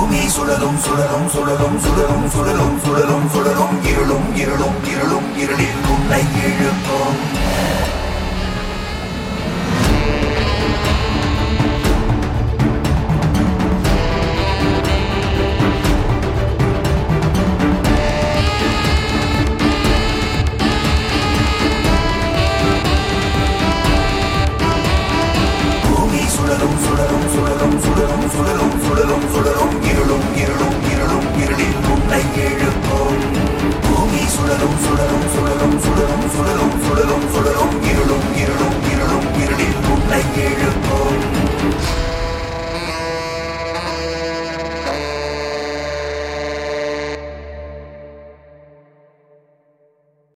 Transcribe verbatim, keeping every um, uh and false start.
பூமி சுழலும் சுழலும் சுழலும் சுழலும் சுழலும் சுழலும் சுழலும் இருளும் இருளும் இருளும் இருளில் உன்னை இழுக்கும்